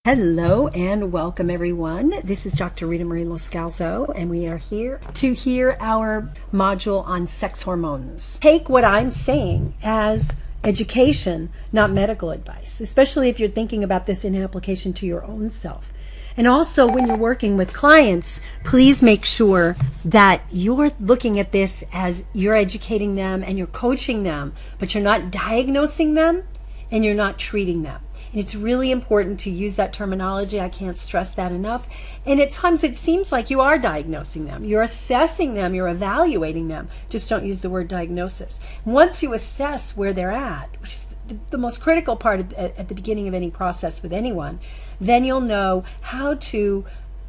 Hello and welcome everyone. This is Dr. Rita Marie Loscalzo and we are here to hear our module on sex hormones. Take what I'm saying as education, not medical advice, especially if you're thinking about this in application to your own self. And also when you're working with clients, please make sure that you're looking at this as you're educating them and you're coaching them, but you're not diagnosing them and you're not treating them. And it's really important to use that terminology. I can't stress that enough. And at times it seems like you are diagnosing them. You're assessing them. You're evaluating them. Just don't use the word diagnosis. Once you assess where they're at, which is the most critical part at the beginning of any process with anyone, then you'll know how to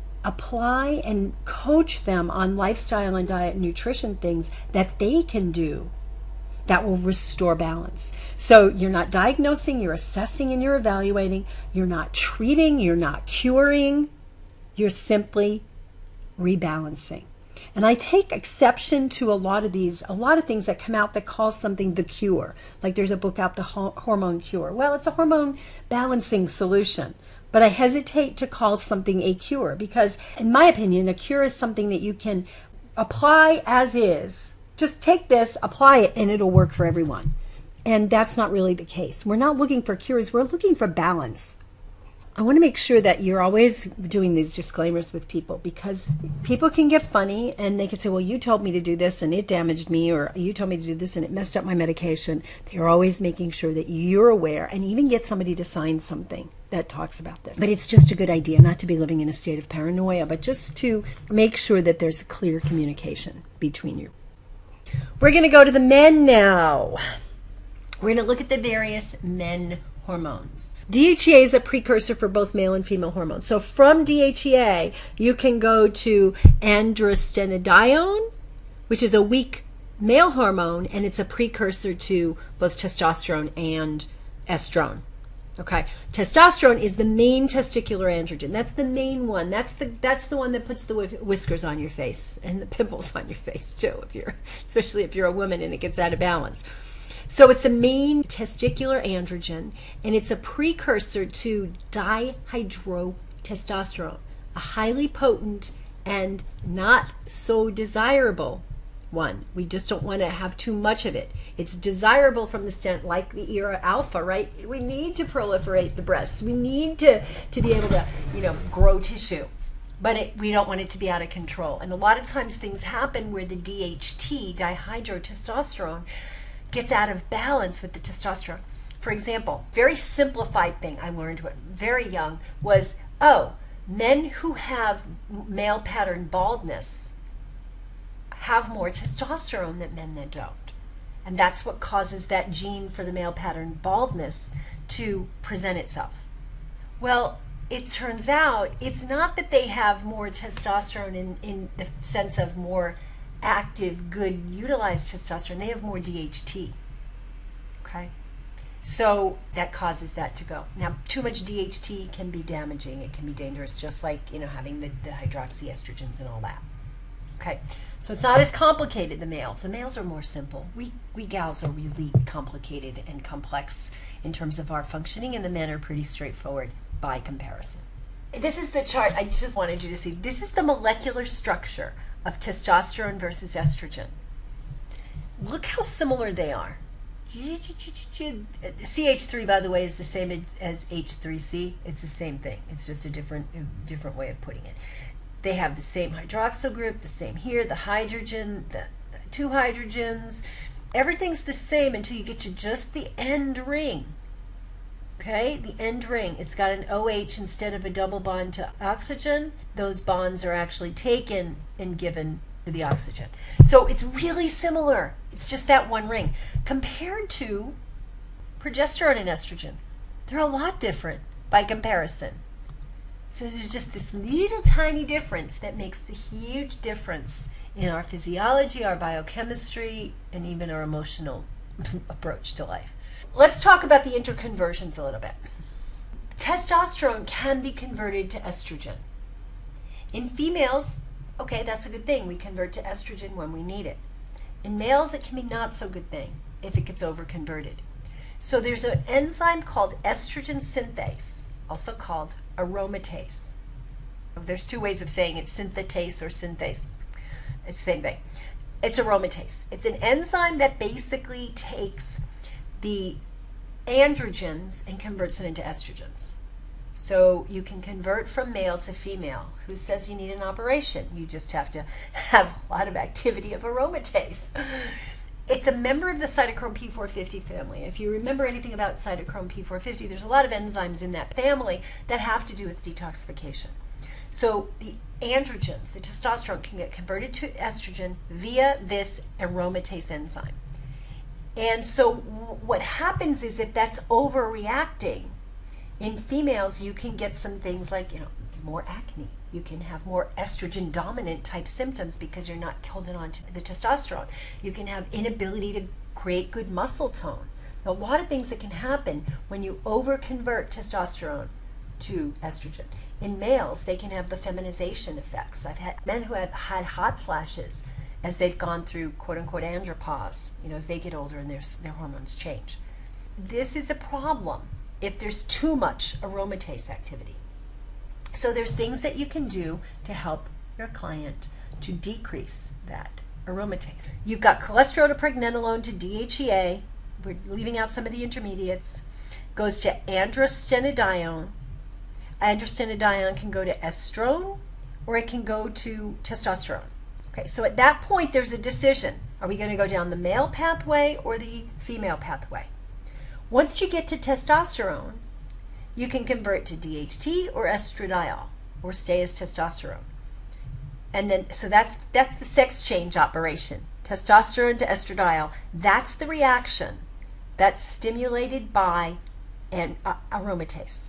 apply and coach them on lifestyle and diet and nutrition things that they can do that will restore balance. So you're not diagnosing, you're assessing and you're evaluating. You're not treating, you're not curing. You're simply rebalancing. And I take exception to a lot of things that come out that call something the cure. Like there's a book out, The Hormone Cure. Well, it's a hormone balancing solution. But I hesitate to call something a cure because, in my opinion, a cure is something that you can apply as is. Just take this, apply it, and it'll work for everyone. And that's not really the case. We're not looking for cures. We're looking for balance. I want to make sure that you're always doing these disclaimers with people because people can get funny and they can say, well, you told me to do this and it damaged me, or you told me to do this and it messed up my medication. They're always making sure that you're aware and even get somebody to sign something that talks about this. But it's just a good idea not to be living in a state of paranoia, but just to make sure that there's a clear communication between you. We're going to go to the men now. We're going to look at the various men hormones. DHEA is a precursor for both male and female hormones. So from DHEA, you can go to androstenedione, which is a weak male hormone, and it's a precursor to both testosterone and estrone. Okay, testosterone is the main testicular androgen. That's the main one. That's the one that puts the whiskers on your face and the pimples on your face too, especially if you're a woman and it gets out of balance. So it's the main testicular androgen, and it's a precursor to dihydrotestosterone, a highly potent and not so desirable one. We just don't want to have too much of it. It's desirable from the stand, like the era alpha, right? We need to proliferate the breasts. We need to be able to, grow tissue. But we don't want it to be out of control. And a lot of times things happen where the DHT, dihydrotestosterone, gets out of balance with the testosterone. For example, very simplified thing I learned when very young was, men who have male pattern baldness have more testosterone than men that don't. And that's what causes that gene for the male pattern baldness to present itself. Well, it turns out it's not that they have more testosterone in the sense of more active, good, utilized testosterone. They have more DHT. Okay? So that causes that to go. Now, too much DHT can be damaging. It can be dangerous, just like, having the hydroxyestrogens and all that. Okay, so it's not as complicated, the males. The males are more simple. We gals are really complicated and complex in terms of our functioning, and the men are pretty straightforward by comparison. This is the chart I just wanted you to see. This is the molecular structure of testosterone versus estrogen. Look how similar they are. CH3, by the way, is the same as H3C. It's the same thing. It's just a different way of putting it. They have the same hydroxyl group, the same here, the hydrogen, the two hydrogens. Everything's the same until you get to just the end ring. Okay, the end ring. It's got an OH instead of a double bond to oxygen. Those bonds are actually taken and given to the oxygen. So it's really similar. It's just that one ring. Compared to progesterone and estrogen, they're a lot different by comparison. So there's just this little tiny difference that makes the huge difference in our physiology, our biochemistry, and even our emotional approach to life. Let's talk about the interconversions a little bit. Testosterone can be converted to estrogen. In females, okay, that's a good thing. We convert to estrogen when we need it. In males, it can be not so good thing if it gets overconverted. So there's an enzyme called estrogen synthase, also called aromatase. There's two ways of saying it, synthetase or synthase. It's the same thing. It's aromatase. It's an enzyme that basically takes the androgens and converts them into estrogens. So you can convert from male to female. Who says you need an operation? You just have to have a lot of activity of aromatase. It's a member of the cytochrome P450 family. If you remember anything about cytochrome P450, there's a lot of enzymes in that family that have to do with detoxification. So the androgens, the testosterone, can get converted to estrogen via this aromatase enzyme. And so what happens is if that's overreacting, in females you can get some things like, more acne. You can have more estrogen dominant type symptoms because you're not holding on to the testosterone. You can have inability to create good muscle tone. A lot of things that can happen when you overconvert testosterone to estrogen. In males, they can have the feminization effects. I've had men who have had hot flashes as they've gone through quote-unquote andropause, as they get older and their hormones change. This is a problem if there's too much aromatase activity. So there's things that you can do to help your client to decrease that aromatase. You've got cholesterol to pregnenolone to DHEA. We're leaving out some of the intermediates. Goes to androstenedione. Androstenedione can go to estrone or it can go to testosterone. Okay, so at that point there's a decision. Are we going to go down the male pathway or the female pathway? Once you get to testosterone, you can convert to DHT or estradiol or stay as testosterone. And then, so that's the sex change operation. Testosterone to estradiol. That's the reaction that's stimulated by an aromatase.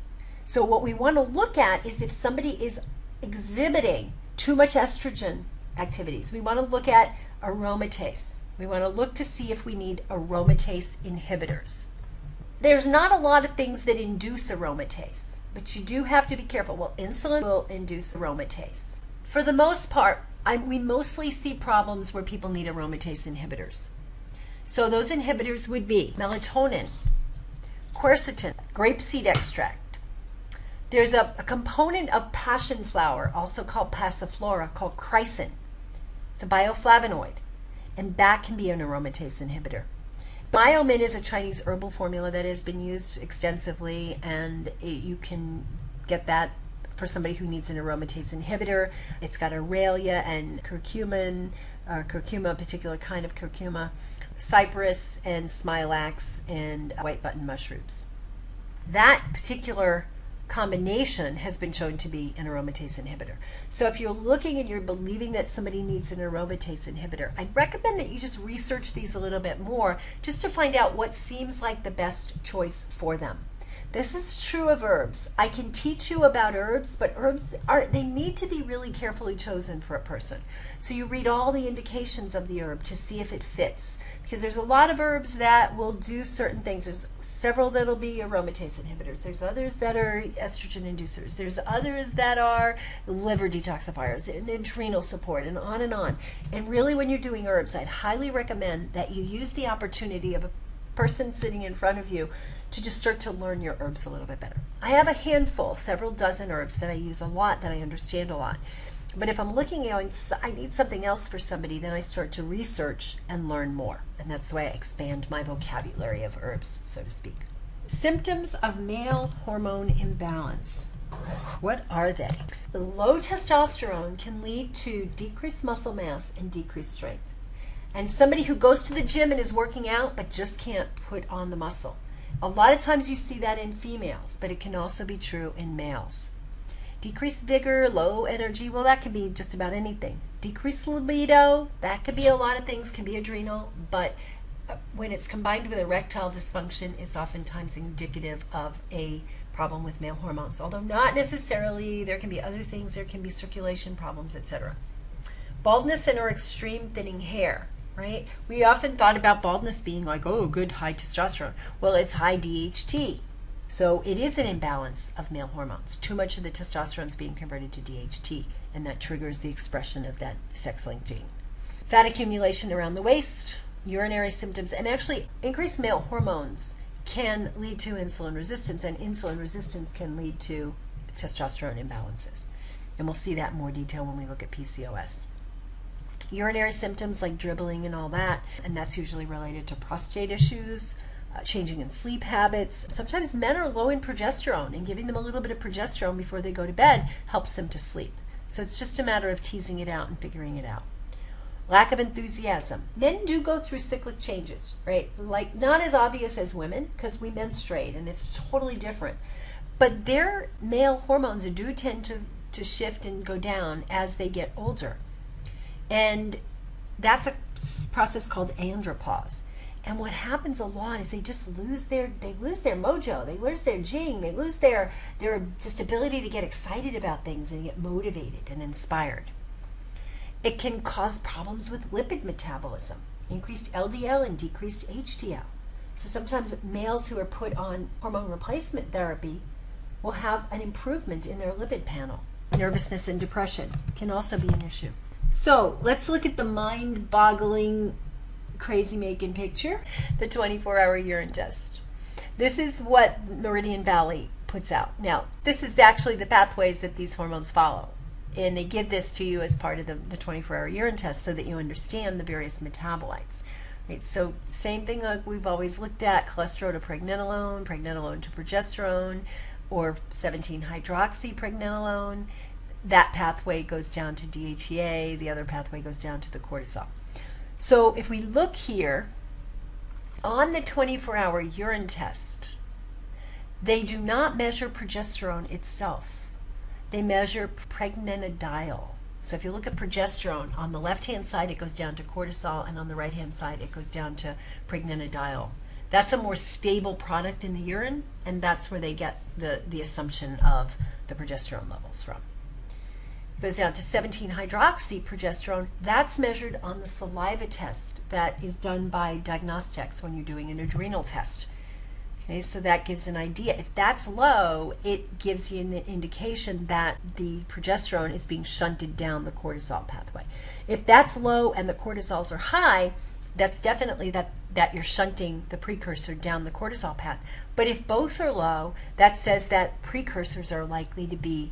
So what we want to look at is if somebody is exhibiting too much estrogen activities. We want to look at aromatase. We want to look to see if we need aromatase inhibitors. There's not a lot of things that induce aromatase, but you do have to be careful. Well, insulin will induce aromatase. For the most part, we mostly see problems where people need aromatase inhibitors. So those inhibitors would be melatonin, quercetin, grapeseed extract. There's a component of passion flower, also called passiflora, called chrysin. It's a bioflavonoid, and that can be an aromatase inhibitor. Myomin is a Chinese herbal formula that has been used extensively, and you can get that for somebody who needs an aromatase inhibitor. It's got aurelia and curcumin, curcuma, a particular kind of curcuma, cypress and smilax, and white button mushrooms. That particular combination has been shown to be an aromatase inhibitor. So if you're looking and you're believing that somebody needs an aromatase inhibitor, I'd recommend that you just research these a little bit more just to find out what seems like the best choice for them. This is true of herbs. I can teach you about herbs, but herbs they need to be really carefully chosen for a person. So you read all the indications of the herb to see if it fits. Because there's a lot of herbs that will do certain things. There's several that'll be aromatase inhibitors. There's others that are estrogen inducers. There's others that are liver detoxifiers and adrenal support and on and on. And really when you're doing herbs, I'd highly recommend that you use the opportunity of a person sitting in front of you to just start to learn your herbs a little bit better. I have a handful, several dozen herbs that I use a lot, that I understand a lot. But if I'm looking at, I need something else for somebody, then I start to research and learn more. And that's the way I expand my vocabulary of herbs, so to speak. Symptoms of male hormone imbalance. What are they? Low testosterone can lead to decreased muscle mass and decreased strength. And somebody who goes to the gym and is working out but just can't put on the muscle. A lot of times you see that in females, but it can also be true in males. Decreased vigor, low energy, well, that can be just about anything. Decreased libido, that could be a lot of things, can be adrenal, but when it's combined with erectile dysfunction, it's oftentimes indicative of a problem with male hormones, although not necessarily. There can be other things, there can be circulation problems, etc. Baldness and or extreme thinning hair, right? We often thought about baldness being like, oh, good high testosterone. Well, it's high DHT. So it is an imbalance of male hormones. Too much of the testosterone is being converted to DHT, and that triggers the expression of that sex-linked gene. Fat accumulation around the waist, urinary symptoms, and actually increased male hormones can lead to insulin resistance, and insulin resistance can lead to testosterone imbalances. And we'll see that in more detail when we look at PCOS. Urinary symptoms like dribbling and all that, and that's usually related to prostate issues, changing in sleep habits. Sometimes men are low in progesterone, and giving them a little bit of progesterone before they go to bed helps them to sleep. So it's just a matter of teasing it out and figuring it out. Lack of enthusiasm. Men do go through cyclic changes, right? Like not as obvious as women because we menstruate and it's totally different. But their male hormones do tend to shift and go down as they get older. And that's a process called andropause. And what happens a lot is they just lose their mojo, they lose their jing, they lose their just ability to get excited about things and get motivated and inspired. It can cause problems with lipid metabolism, increased LDL and decreased HDL. So sometimes males who are put on hormone replacement therapy will have an improvement in their lipid panel. Nervousness and depression can also be an issue. So let's look at the mind-boggling, crazy-making picture, the 24-hour urine test. This is what Meridian Valley puts out. Now, this is actually the pathways that these hormones follow. And they give this to you as part of the 24-hour urine test so that you understand the various metabolites. Right? So same thing like we've always looked at, cholesterol to pregnenolone, pregnenolone to progesterone, or 17-hydroxypregnenolone. That pathway goes down to DHEA, the other pathway goes down to the cortisol. So if we look here, on the 24-hour urine test, they do not measure progesterone itself. They measure pregnanediol. So if you look at progesterone, on the left-hand side it goes down to cortisol, and on the right-hand side it goes down to pregnanediol. That's a more stable product in the urine, and that's where they get the assumption of the progesterone levels from. It goes down to 17-hydroxyprogesterone. That's measured on the saliva test that is done by diagnostics when you're doing an adrenal test. Okay, so that gives an idea. If that's low, it gives you an indication that the progesterone is being shunted down the cortisol pathway. If that's low and the cortisols are high, that's definitely that you're shunting the precursor down the cortisol path. But if both are low, that says that precursors are likely to be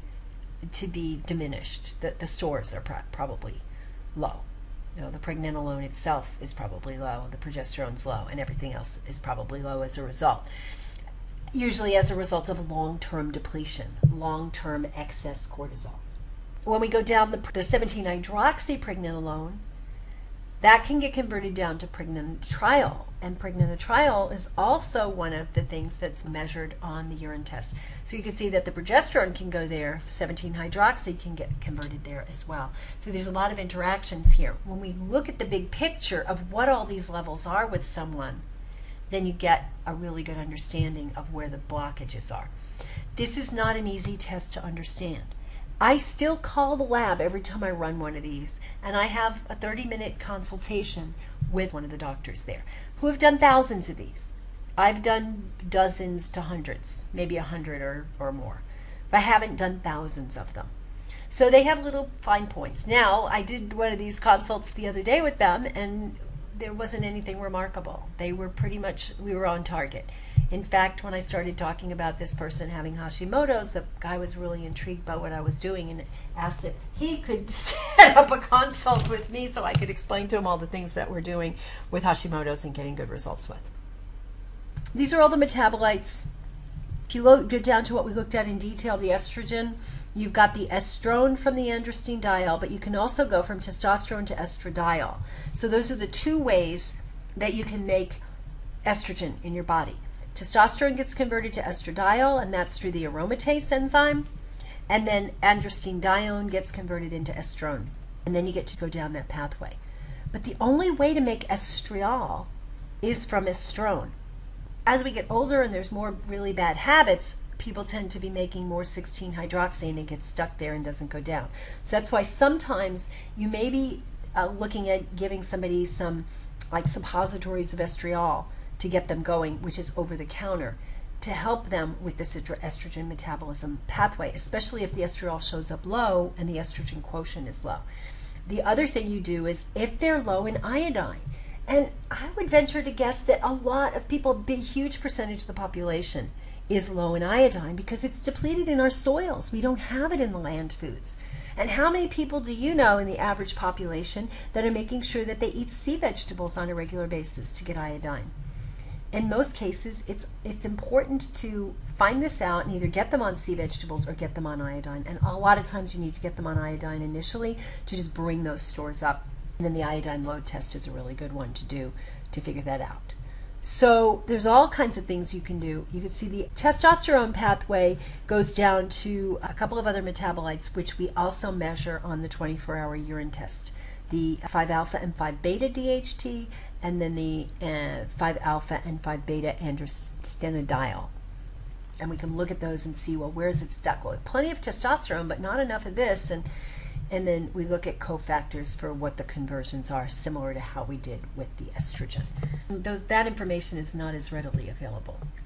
diminished. The stores are probably low. You know, the pregnenolone itself is probably low, the progesterone's low, and everything else is probably low as a result. Usually as a result of long-term depletion, long-term excess cortisol. When we go down the 17-hydroxypregnenolone, that can get converted down to pregnanatriol, and pregnanatriol is also one of the things that's measured on the urine test. So you can see that the progesterone can go there, 17-hydroxy can get converted there as well. So there's a lot of interactions here. When we look at the big picture of what all these levels are with someone, then you get a really good understanding of where the blockages are. This is not an easy test to understand. I still call the lab every time I run one of these, and I have a 30-minute consultation with one of the doctors there who have done thousands of these. I've done dozens to hundreds, maybe 100 or more, but I haven't done thousands of them. So they have little fine points. Now, I did one of these consults the other day with them, and there wasn't anything remarkable. They were pretty much, we were on target. In fact, when I started talking about this person having Hashimoto's, the guy was really intrigued by what I was doing and asked if he could set up a consult with me so I could explain to him all the things that we're doing with Hashimoto's and getting good results with. These are all the metabolites. If you go down to what we looked at in detail, the estrogen, you've got the estrone from the androstenediol, but you can also go from testosterone to estradiol. So those are the two ways that you can make estrogen in your body. Testosterone gets converted to estradiol, and that's through the aromatase enzyme. And then androstenedione gets converted into estrone. And then you get to go down that pathway. But the only way to make estriol is from estrone. As we get older and there's more really bad habits, people tend to be making more 16-hydroxy and it gets stuck there and doesn't go down. So that's why sometimes you may be looking at giving somebody some like suppositories of estriol to get them going, which is over the counter, to help them with this estrogen metabolism pathway, especially if the estriol shows up low and the estrogen quotient is low. The other thing you do is if they're low in iodine, and I would venture to guess that a lot of people, a huge percentage of the population is low in iodine because it's depleted in our soils. We don't have it in the land foods. And how many people do you know in the average population that are making sure that they eat sea vegetables on a regular basis to get iodine? In most cases, it's important to find this out and either get them on sea vegetables or get them on iodine. And a lot of times you need to get them on iodine initially to just bring those stores up. And then the iodine load test is a really good one to do to figure that out. So there's all kinds of things you can do. You can see the testosterone pathway goes down to a couple of other metabolites, which we also measure on the 24-hour urine test. The 5-alpha and 5-beta DHT, and then the 5-alpha and 5-beta androstenediol. And we can look at those and see, well, where is it stuck? Well, plenty of testosterone, but not enough of this. And then we look at cofactors for what the conversions are, similar to how we did with the estrogen. That information is not as readily available.